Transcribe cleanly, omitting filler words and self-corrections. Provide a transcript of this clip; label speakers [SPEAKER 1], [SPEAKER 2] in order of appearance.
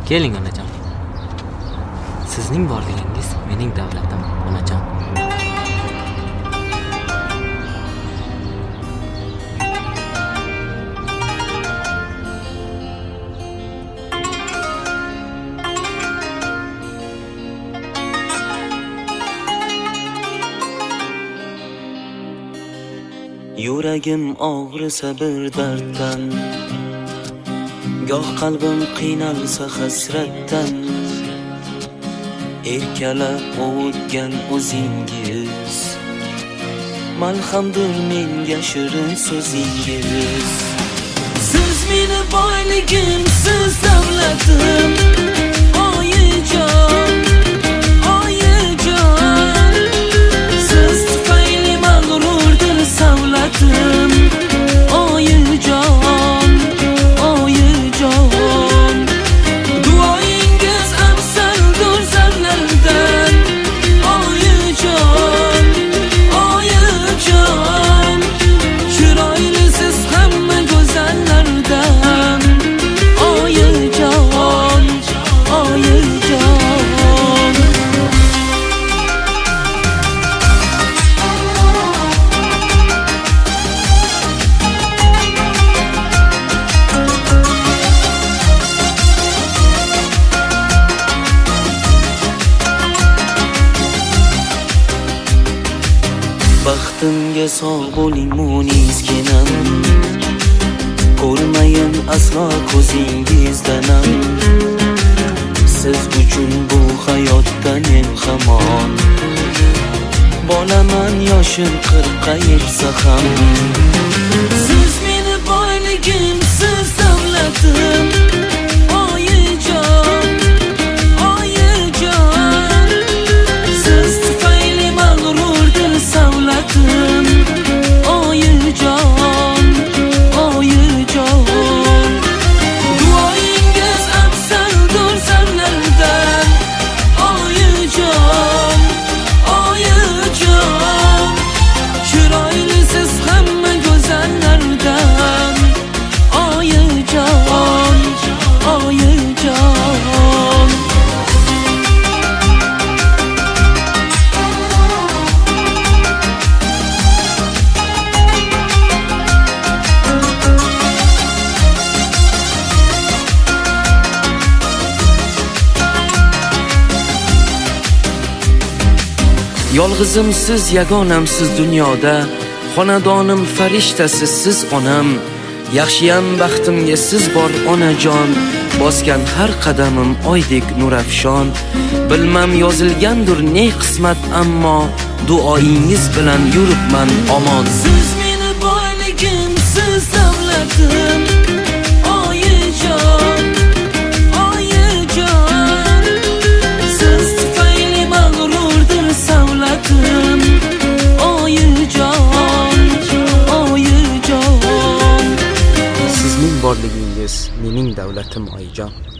[SPEAKER 1] Keling onajon. Sizning borligingiz mening davlatim, onajon.
[SPEAKER 2] Yuragim og'risa bir darddan, goh qalbim qiynalsa hasratdan, erkalab o'tgan o'zingiz malhamdir menga shirin so'zingiz. Siz meni boyligim, siz davlatim, oyijon, oyijon. Siz tufayli mag'rurdir savlatim, oyijon, oyijon. Duoyingiz afzaldur zarlardan, oyijon, oyijon. Chiroylisiz hamma go'zallardan, oyijon, oyijon. Baxtimga sog' bo'ling munizginam, ko'rmayin aslo ko'zingizdanam. Siz uchun bu hayotdan men hamon bolaman, yoshim 40 yetsa ham. Siz meni boyligim, siz davlatim, oyijon, oyijon. Siz tufayli mag'rurdir savlatim, oyijon, oyijon. Duoyingiz afzaldur zarlardan, oyijon, oyijon. Chiroylisiz hamma go'zallardan, oyijon, oyijon. Yolg'izimsiz, yagonamsiz dunyoda, xonadonim farishtasiz siz onam. Yaxshiyam baxtimga siz bor onajon, bosgan har qadamim oydek nurafshon. Bilmam yozilgandir ne qismat, ammo duoyingiz bilan yuribman omon. Siz meni boyligim, siz davlatim, oyijon, oyijon. Siz tufayli mag'rurdir savlatim, oyijon, oyijon.
[SPEAKER 1] Sizning borligingiz mening davlatim, oyijon.